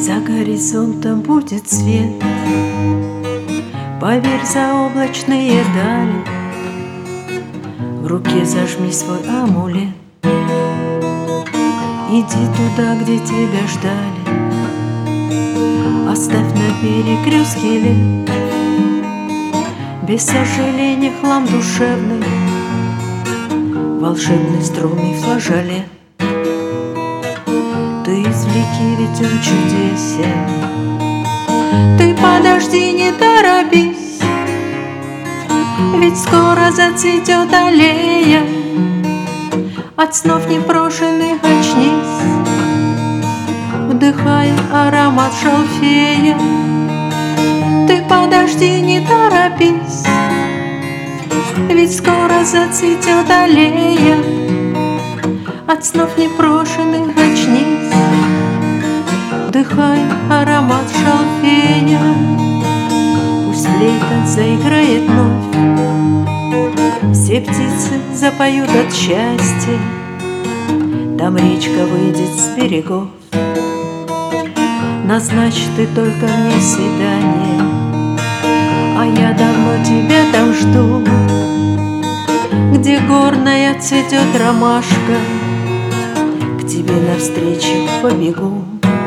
За горизонтом будет свет, поверь, заоблачные дали. В руке зажми свой амулет, иди туда, где тебя ждали. Оставь на перекрестке лет без сожаления хлам душевный, волшебный струнный флажолет. Ты извлеки, ведь он чудесен. Ты подожди, не торопись, ведь скоро зацветет аллея. От снов непрошенных очнись, вдыхая аромат шалфея. Ты подожди, не торопись, ведь скоро зацветет аллея. От снов непрошенных очнись, вдыхай аромат шалфея. Пусть флейта заиграет вновь, все птицы запоют от счастья. Там речка выйдет с берегов, назначь ты только мне свидание, а я давно тебя там жду. Где горная цветет ромашка, к тебе навстречу побегу.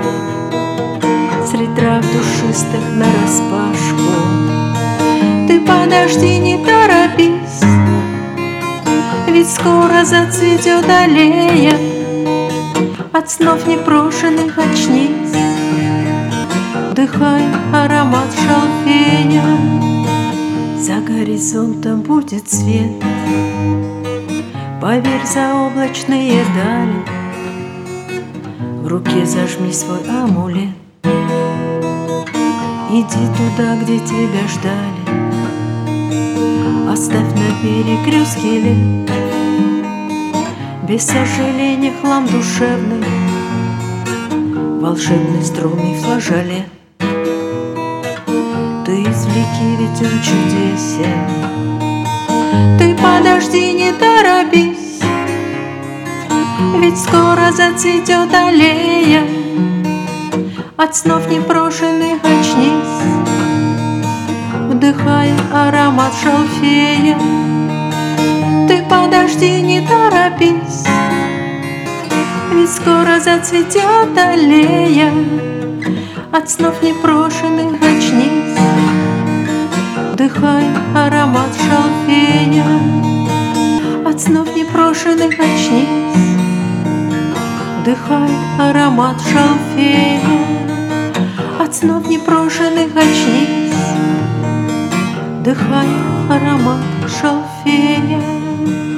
Средь трав душистых нараспашку. Ты подожди, не торопись, ведь скоро зацветет аллея. От снов непрошенных очнись, вдыхай аромат шалфея. За горизонтом будет свет, поверь, заоблачные дали. В руке зажми свой амулет, иди туда, где тебя ждали. Оставь на перекрестке лет без сожаления хлам душевный, волшебный струнный флажолет. Ты извлеки, ведь он чудесен. Ты подожди, не торопись, ведь скоро зацветет аллея. От снов непрошенных очнись, вдыхая аромат шалфея. Ты подожди, не торопись, ведь скоро зацветет аллея. От снов непрошенных очнись, вдыхай аромат шалфея. От снов непрошенных очнись, вдыхай аромат шалфея. От снов непрошенных очнись, вдыхай аромат шалфея.